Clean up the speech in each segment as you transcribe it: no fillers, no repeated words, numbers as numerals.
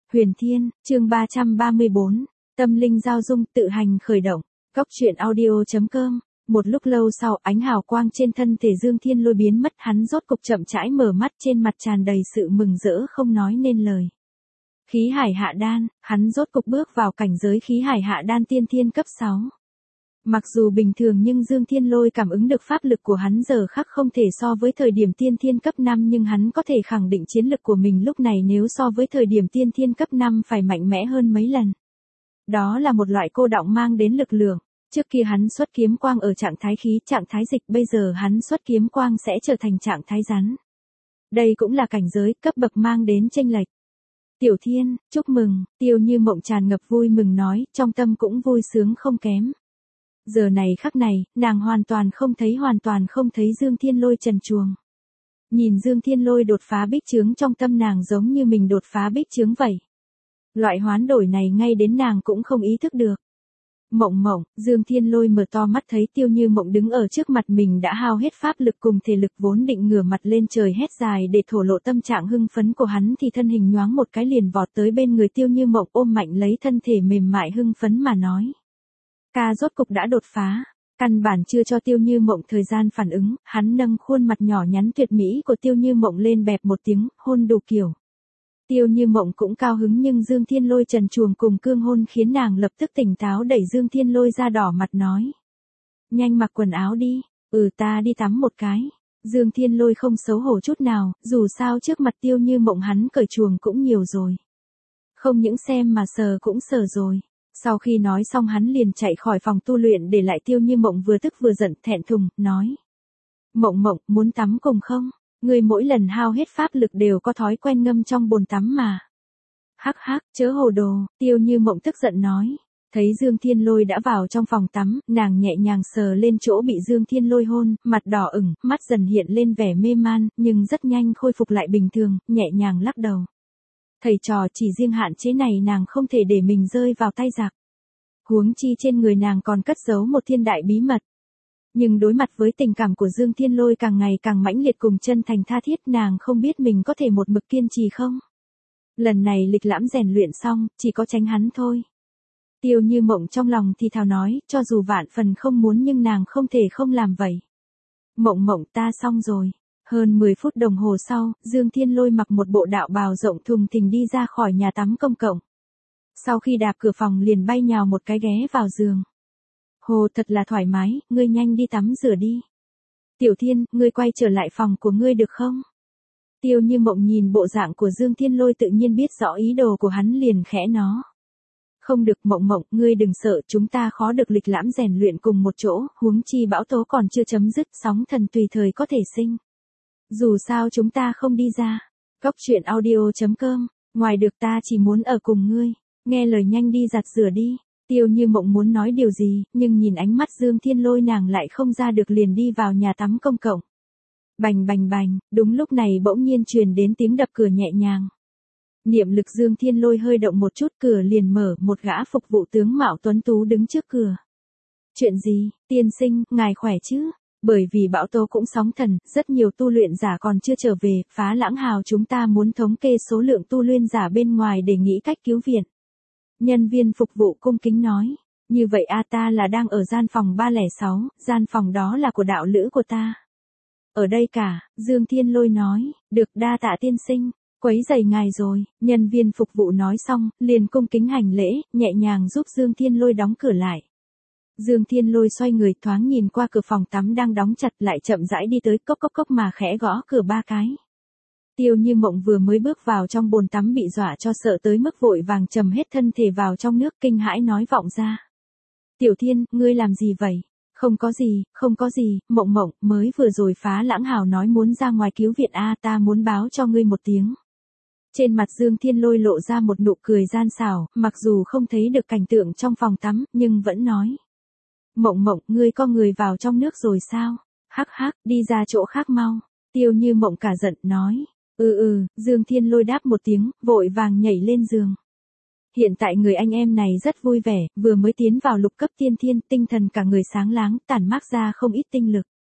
Huyền Thiên, chương 334, tâm linh giao dung tự hành khởi động, góc truyện audio.com. Một lúc lâu sau, ánh hào quang trên thân thể Dương Thiên Lôi biến mất, hắn rốt cục chậm rãi mở mắt, trên mặt tràn đầy sự mừng rỡ không nói nên lời. Khí hải hạ đan, hắn rốt cục bước vào cảnh giới khí hải hạ đan tiên thiên cấp 6. Mặc dù bình thường nhưng Dương Thiên Lôi cảm ứng được pháp lực của hắn giờ khắc không thể so với thời điểm tiên thiên cấp 5, nhưng hắn có thể khẳng định chiến lực của mình lúc này nếu so với thời điểm tiên thiên cấp 5 phải mạnh mẽ hơn mấy lần. Đó là một loại cô đọng mang đến lực lượng. Trước kia hắn xuất kiếm quang ở trạng thái khí, trạng thái dịch, bây giờ hắn xuất kiếm quang sẽ trở thành trạng thái rắn. Đây cũng là cảnh giới, cấp bậc mang đến chênh lệch. Tiểu Thiên, chúc mừng, Tiêu Như Mộng tràn ngập vui mừng nói, trong tâm cũng vui sướng không kém. Giờ này khắc này, nàng hoàn toàn không thấy Dương Thiên Lôi trần truồng. Nhìn Dương Thiên Lôi đột phá bích chướng, trong tâm nàng giống như mình đột phá bích chướng vậy. Loại hoán đổi này ngay đến nàng cũng không ý thức được. Mộng mộng, Dương Thiên Lôi mở to mắt thấy Tiêu Như Mộng đứng ở trước mặt mình đã hao hết pháp lực cùng thể lực, vốn định ngửa mặt lên trời hét dài để thổ lộ tâm trạng hưng phấn của hắn thì thân hình nhoáng một cái liền vọt tới bên người Tiêu Như Mộng, ôm mạnh lấy thân thể mềm mại hưng phấn mà nói. Ca rốt cục đã đột phá. Căn bản chưa cho Tiêu Như Mộng thời gian phản ứng, hắn nâng khuôn mặt nhỏ nhắn tuyệt mỹ của Tiêu Như Mộng lên bẹp một tiếng, hôn đủ kiểu. Tiêu Như Mộng cũng cao hứng, nhưng Dương Thiên Lôi trần truồng cùng cương hôn khiến nàng lập tức tỉnh táo, đẩy Dương Thiên Lôi ra đỏ mặt nói. Nhanh mặc quần áo đi, ta đi tắm một cái. Dương Thiên Lôi không xấu hổ chút nào, dù sao trước mặt Tiêu Như Mộng hắn cởi chuồng cũng nhiều rồi. Không những xem mà sờ cũng sờ rồi. Sau khi nói xong hắn liền chạy khỏi phòng tu luyện, để lại Tiêu Như Mộng vừa tức vừa giận, thẹn thùng, nói. Mộng mộng, muốn tắm cùng không? Ngươi mỗi lần hao hết pháp lực đều có thói quen ngâm trong bồn tắm mà. Hắc hắc, chớ hồ đồ, Tiêu Như Mộng tức giận nói. Thấy Dương Thiên Lôi đã vào trong phòng tắm, nàng nhẹ nhàng sờ lên chỗ bị Dương Thiên Lôi hôn, mặt đỏ ửng, mắt dần hiện lên vẻ mê man, nhưng rất nhanh khôi phục lại bình thường, nhẹ nhàng lắc đầu. Thầy trò chỉ riêng hạn chế này nàng không thể để mình rơi vào tay giặc. Huống chi trên người nàng còn cất giấu một thiên đại bí mật. Nhưng đối mặt với tình cảm của Dương Thiên Lôi càng ngày càng mãnh liệt cùng chân thành tha thiết, nàng không biết mình có thể một mực kiên trì không. Lần này lịch lãm rèn luyện xong, chỉ có tránh hắn thôi. Tiêu Như Mộng trong lòng thì thào nói, cho dù vạn phần không muốn nhưng nàng không thể không làm vậy. Mộng mộng, ta xong rồi. Hơn 10 phút đồng hồ sau, Dương Thiên Lôi mặc một bộ đạo bào rộng thùng thình đi ra khỏi nhà tắm công cộng. Sau khi đạp cửa phòng liền bay nhào một cái ghé vào giường. Hồ, thật là thoải mái, ngươi nhanh đi tắm rửa đi. Tiểu Thiên, ngươi quay trở lại phòng của ngươi được không? Tiêu Như Mộng nhìn bộ dạng của Dương Thiên Lôi tự nhiên biết rõ ý đồ của hắn liền khẽ nó. Không được mộng mộng, ngươi đừng sợ, chúng ta khó được lịch lãm rèn luyện cùng một chỗ, huống chi bão tố còn chưa chấm dứt, sóng thần tùy thời có thể sinh. Dù sao chúng ta không đi ra. Góc truyện audio.com, ngoài được ta chỉ muốn ở cùng ngươi, nghe lời nhanh đi giặt rửa đi. Tiêu Như Mộng muốn nói điều gì, nhưng nhìn ánh mắt Dương Thiên Lôi nàng lại không ra được, liền đi vào nhà tắm công cộng. Bành bành bành, đúng lúc này bỗng nhiên truyền đến tiếng đập cửa nhẹ nhàng. Niệm lực Dương Thiên Lôi hơi động một chút, cửa liền mở, một gã phục vụ tướng mạo tuấn tú đứng trước cửa. Chuyện gì, tiên sinh, ngài khỏe chứ? Bởi vì bão tố cũng sóng thần, rất nhiều tu luyện giả còn chưa trở về, Phá Lãng Hào chúng ta muốn thống kê số lượng tu luyện giả bên ngoài để nghĩ cách cứu viện. Nhân viên phục vụ cung kính nói, như vậy ta là đang ở gian phòng 306, gian phòng đó là của đạo lữ của ta. Ở đây cả, Dương Thiên Lôi nói, được, đa tạ tiên sinh, quấy rầy ngài rồi. Nhân viên phục vụ nói xong, liền cung kính hành lễ, nhẹ nhàng giúp Dương Thiên Lôi đóng cửa lại. Dương Thiên Lôi xoay người thoáng nhìn qua cửa phòng tắm đang đóng chặt, lại chậm rãi đi tới, cốc cốc cốc mà khẽ gõ cửa 3 cái. Tiêu Như Mộng vừa mới bước vào trong bồn tắm bị dọa cho sợ tới mức vội vàng trầm hết thân thể vào trong nước, kinh hãi nói vọng ra. Tiểu Thiên, ngươi làm gì vậy? Không có gì, mộng mộng, mới vừa rồi Phá Lãng Hào nói muốn ra ngoài cứu viện ta muốn báo cho ngươi một tiếng. Trên mặt Dương Thiên Lôi lộ ra một nụ cười gian xảo, mặc dù không thấy được cảnh tượng trong phòng tắm, nhưng vẫn nói. Mộng mộng, ngươi có người vào trong nước rồi sao? Hắc hắc, đi ra chỗ khác mau. Tiêu Như Mộng cả giận, nói. Dương Thiên Lôi đáp một tiếng, vội vàng nhảy lên giường. Hiện tại người anh em này rất vui vẻ, vừa mới tiến vào lục cấp tiên thiên, tinh thần cả người sáng láng, tản mát ra không ít tinh lực.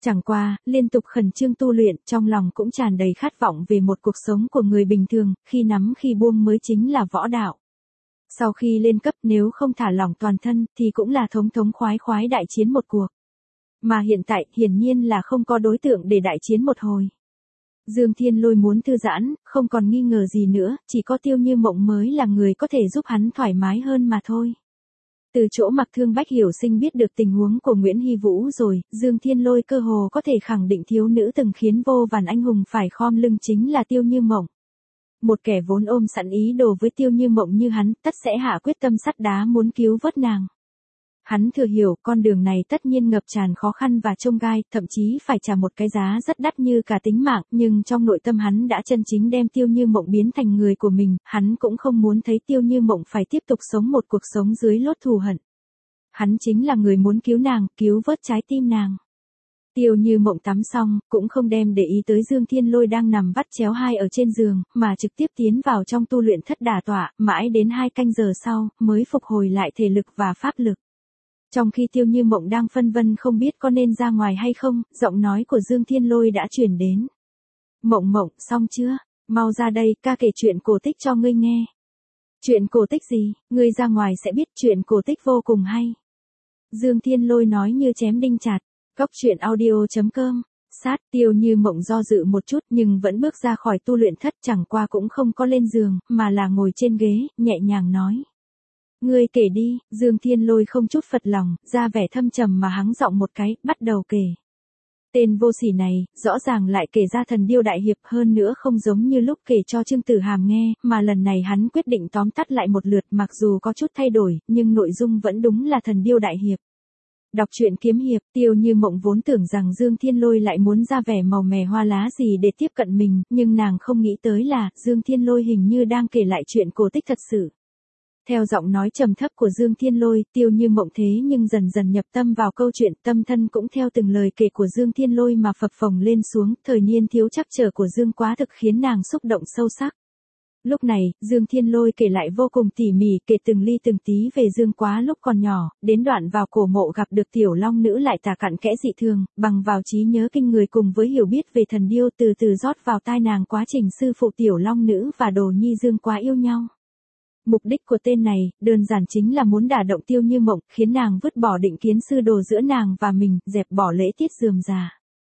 Chẳng qua, liên tục khẩn trương tu luyện, trong lòng cũng tràn đầy khát vọng về một cuộc sống của người bình thường, khi nắm khi buông mới chính là võ đạo. Sau khi lên cấp nếu không thả lỏng toàn thân thì cũng là thống thống khoái khoái đại chiến một cuộc. Mà hiện tại, hiển nhiên là không có đối tượng để đại chiến một hồi. Dương Thiên Lôi muốn thư giãn, không còn nghi ngờ gì nữa, chỉ có Tiêu Như Mộng mới là người có thể giúp hắn thoải mái hơn mà thôi. Từ chỗ Mặc Thương Bách hiểu sinh biết được tình huống của Nguyễn Hy Vũ rồi, Dương Thiên Lôi cơ hồ có thể khẳng định thiếu nữ từng khiến vô vàn anh hùng phải khom lưng chính là Tiêu Như Mộng. Một kẻ vốn ôm sẵn ý đồ với Tiêu Như Mộng như hắn, tất sẽ hạ quyết tâm sắt đá muốn cứu vớt nàng. Hắn thừa hiểu con đường này tất nhiên ngập tràn khó khăn và chông gai, thậm chí phải trả một cái giá rất đắt như cả tính mạng, nhưng trong nội tâm hắn đã chân chính đem Tiêu Như Mộng biến thành người của mình, hắn cũng không muốn thấy Tiêu Như Mộng phải tiếp tục sống một cuộc sống dưới lốt thù hận. Hắn chính là người muốn cứu nàng, cứu vớt trái tim nàng. Tiêu Như Mộng tắm xong, cũng không đem để ý tới Dương Thiên Lôi đang nằm vắt chéo hai ở trên giường, mà trực tiếp tiến vào trong tu luyện thất đả tọa, mãi đến 2 canh giờ sau, mới phục hồi lại thể lực và pháp lực. Trong khi Tiêu Như Mộng đang phân vân không biết có nên ra ngoài hay không, giọng nói của Dương Thiên Lôi đã truyền đến. Mộng Mộng, xong chưa? Mau ra đây, ca kể chuyện cổ tích cho ngươi nghe. Chuyện cổ tích gì? Ngươi ra ngoài sẽ biết, chuyện cổ tích vô cùng hay. Dương Thiên Lôi nói như chém đinh chặt. Cóc truyện audio.com. Sát, Tiêu Như Mộng do dự một chút nhưng vẫn bước ra khỏi tu luyện thất, chẳng qua cũng không có lên giường, mà là ngồi trên ghế, nhẹ nhàng nói. Ngươi kể đi. Dương Thiên Lôi không chút phật lòng, ra vẻ thâm trầm mà hắng giọng một cái, bắt đầu kể. Tên vô sỉ này, rõ ràng lại kể ra Thần Điêu Đại Hiệp, hơn nữa không giống như lúc kể cho Trương Tử Hàm nghe, mà lần này hắn quyết định tóm tắt lại một lượt, mặc dù có chút thay đổi, nhưng nội dung vẫn đúng là Thần Điêu Đại Hiệp. Đọc truyện kiếm hiệp, Tiêu Như Mộng vốn tưởng rằng Dương Thiên Lôi lại muốn ra vẻ màu mè hoa lá gì để tiếp cận mình, nhưng nàng không nghĩ tới là, Dương Thiên Lôi hình như đang kể lại chuyện cổ tích thật sự. Theo giọng nói trầm thấp của Dương Thiên Lôi, Tiêu Như Mộng thế nhưng dần dần nhập tâm vào câu chuyện, tâm thân cũng theo từng lời kể của Dương Thiên Lôi mà phập phồng lên xuống, thời niên thiếu trắc trở của Dương Quá thực khiến nàng xúc động sâu sắc. Lúc này, Dương Thiên Lôi kể lại vô cùng tỉ mỉ, kể từng ly từng tí về Dương Quá lúc còn nhỏ, đến đoạn vào cổ mộ gặp được Tiểu Long Nữ lại tả cặn kẽ dị thường, bằng vào trí nhớ kinh người cùng với hiểu biết về thần điêu từ từ rót vào tai nàng quá trình sư phụ Tiểu Long Nữ và Đồ Nhi Dương Quá yêu nhau. Mục đích của tên này, đơn giản chính là muốn đả động Tiêu Như Mộng, khiến nàng vứt bỏ định kiến sư đồ giữa nàng và mình, dẹp bỏ lễ tiết rườm rà.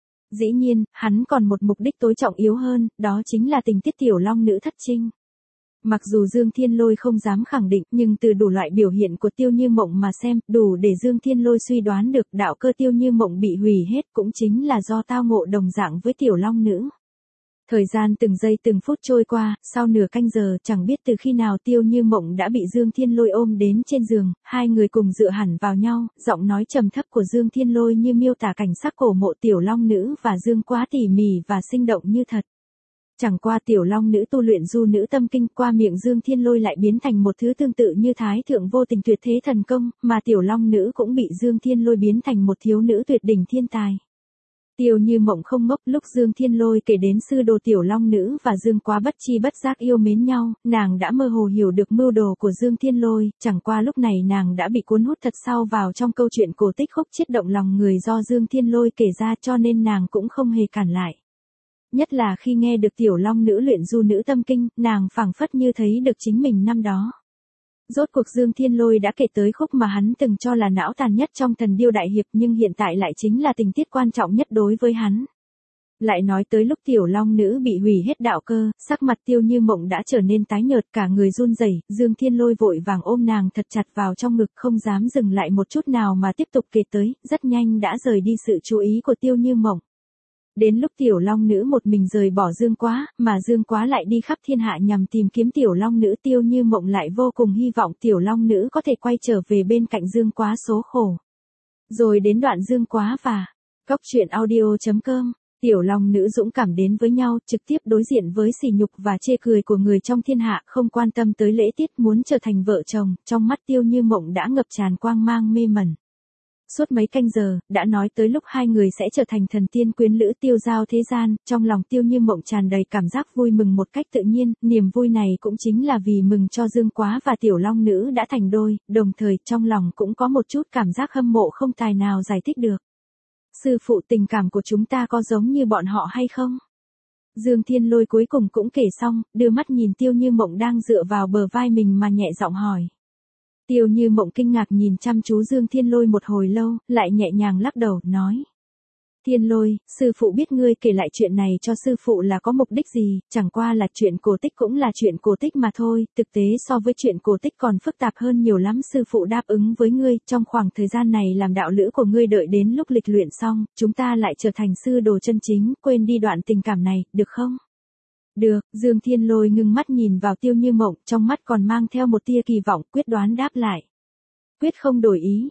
Dĩ nhiên, hắn còn một mục đích tối trọng yếu hơn, đó chính là tình tiết Tiểu Long Nữ thất trinh. Mặc dù Dương Thiên Lôi không dám khẳng định, nhưng từ đủ loại biểu hiện của Tiêu Như Mộng mà xem, đủ để Dương Thiên Lôi suy đoán được đạo cơ Tiêu Như Mộng bị hủy hết cũng chính là do tao ngộ đồng dạng với Tiểu Long Nữ. Thời gian từng giây từng phút trôi qua, sau nửa canh giờ, chẳng biết từ khi nào Tiêu Như Mộng đã bị Dương Thiên Lôi ôm đến trên giường, hai người cùng dựa hẳn vào nhau, giọng nói trầm thấp của Dương Thiên Lôi như miêu tả cảnh sắc cổ mộ Tiểu Long Nữ và Dương Quá tỉ mỉ và sinh động như thật. Chẳng qua Tiểu Long Nữ tu luyện du nữ tâm kinh, qua miệng Dương Thiên Lôi lại biến thành một thứ tương tự như Thái Thượng Vô Tình Tuyệt Thế Thần Công, mà Tiểu Long Nữ cũng bị Dương Thiên Lôi biến thành một thiếu nữ tuyệt đỉnh thiên tài. Tiêu Như Mộng không ngốc, lúc Dương Thiên Lôi kể đến sư đồ Tiểu Long Nữ và Dương Quá bất chi bất giác yêu mến nhau, nàng đã mơ hồ hiểu được mưu đồ của Dương Thiên Lôi, chẳng qua lúc này nàng đã bị cuốn hút thật sâu vào trong câu chuyện cổ tích khúc chiết động lòng người do Dương Thiên Lôi kể ra, cho nên nàng cũng không hề cản lại. Nhất là khi nghe được Tiểu Long Nữ luyện du nữ tâm kinh, nàng phảng phất như thấy được chính mình năm đó. Rốt cuộc Dương Thiên Lôi đã kể tới khúc mà hắn từng cho là não tàn nhất trong Thần Điêu Đại Hiệp, nhưng hiện tại lại chính là tình tiết quan trọng nhất đối với hắn. Lại nói tới lúc Tiểu Long Nữ bị hủy hết đạo cơ, sắc mặt Tiêu Như Mộng đã trở nên tái nhợt, cả người run rẩy, Dương Thiên Lôi vội vàng ôm nàng thật chặt vào trong ngực, không dám dừng lại một chút nào mà tiếp tục kể tới, rất nhanh đã rời đi sự chú ý của Tiêu Như Mộng. Đến lúc Tiểu Long Nữ một mình rời bỏ Dương Quá, mà Dương Quá lại đi khắp thiên hạ nhằm tìm kiếm Tiểu Long Nữ, Tiêu Như Mộng lại vô cùng hy vọng Tiểu Long Nữ có thể quay trở về bên cạnh Dương Quá số khổ. Rồi đến đoạn Dương Quá và Cóc truyện audio.com, Tiểu Long Nữ dũng cảm đến với nhau, trực tiếp đối diện với sỉ nhục và chê cười của người trong thiên hạ, không quan tâm tới lễ tiết, muốn trở thành vợ chồng, trong mắt Tiêu Như Mộng đã ngập tràn quang mang mê mẩn. Suốt mấy canh giờ, đã nói tới lúc hai người sẽ trở thành thần tiên quyến lữ tiêu giao thế gian, trong lòng Tiêu Như Mộng tràn đầy cảm giác vui mừng một cách tự nhiên, niềm vui này cũng chính là vì mừng cho Dương Quá và Tiểu Long Nữ đã thành đôi, đồng thời trong lòng cũng có một chút cảm giác hâm mộ không tài nào giải thích được. Sư phụ, tình cảm của chúng ta có giống như bọn họ hay không? Dương Thiên Lôi cuối cùng cũng kể xong, đưa mắt nhìn Tiêu Như Mộng đang dựa vào bờ vai mình mà nhẹ giọng hỏi. Tiêu Như Mộng kinh ngạc nhìn chăm chú Dương Thiên Lôi một hồi lâu, lại nhẹ nhàng lắc đầu, nói. Thiên Lôi, sư phụ biết ngươi kể lại chuyện này cho sư phụ là có mục đích gì, chẳng qua là chuyện cổ tích cũng là chuyện cổ tích mà thôi, thực tế so với chuyện cổ tích còn phức tạp hơn nhiều lắm. Sư phụ đáp ứng với ngươi, trong khoảng thời gian này làm đạo lữ của ngươi, đợi đến lúc lịch luyện xong, chúng ta lại trở thành sư đồ chân chính, quên đi đoạn tình cảm này, được không? Được, Dương Thiên Lôi ngưng mắt nhìn vào Tiêu Như Mộng, trong mắt còn mang theo một tia kỳ vọng, quyết đoán đáp lại. Quyết không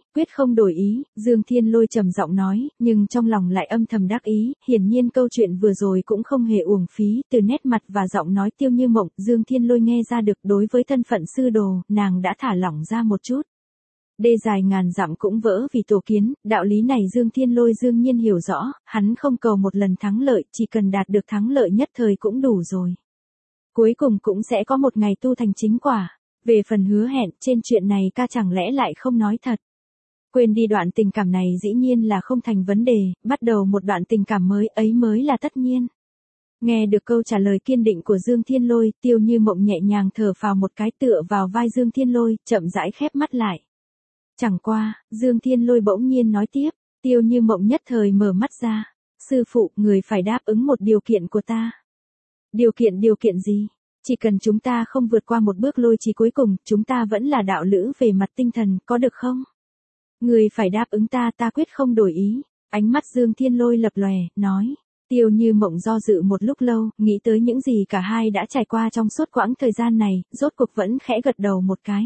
đổi ý, Dương Thiên Lôi trầm giọng nói, nhưng trong lòng lại âm thầm đắc ý, hiển nhiên câu chuyện vừa rồi cũng không hề uổng phí, từ nét mặt và giọng nói Tiêu Như Mộng, Dương Thiên Lôi nghe ra được đối với thân phận sư đồ, nàng đã thả lỏng ra một chút. Đê dài ngàn dặm cũng vỡ vì tổ kiến, đạo lý này Dương Thiên Lôi đương nhiên hiểu rõ, hắn không cầu một lần thắng lợi, chỉ cần đạt được thắng lợi nhất thời cũng đủ rồi. Cuối cùng cũng sẽ có một ngày tu thành chính quả. Về phần hứa hẹn, trên chuyện này ca chẳng lẽ lại không nói thật. Quên đi đoạn tình cảm này dĩ nhiên là không thành vấn đề, bắt đầu một đoạn tình cảm mới, ấy mới là tất nhiên. Nghe được câu trả lời kiên định của Dương Thiên Lôi, Tiêu Như Mộng nhẹ nhàng thở phào một cái, tựa vào vai Dương Thiên Lôi, chậm rãi khép mắt lại. Chẳng qua, Dương Thiên Lôi bỗng nhiên nói tiếp, Tiêu Như Mộng nhất thời mở mắt ra. Sư phụ, người phải đáp ứng một điều kiện của ta. Điều kiện gì? Chỉ cần chúng ta không vượt qua một bước lôi trì cuối cùng, chúng ta vẫn là đạo lữ về mặt tinh thần, có được không? Người phải đáp ứng ta, ta quyết không đổi ý. Ánh mắt Dương Thiên Lôi lập lòe, nói. Tiêu Như Mộng do dự một lúc lâu, nghĩ tới những gì cả hai đã trải qua trong suốt quãng thời gian này, rốt cuộc vẫn khẽ gật đầu một cái.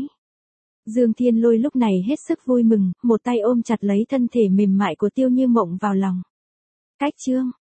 Dương Thiên Lôi lúc này hết sức vui mừng, một tay ôm chặt lấy thân thể mềm mại của Tiêu Như Mộng vào lòng. Cách chương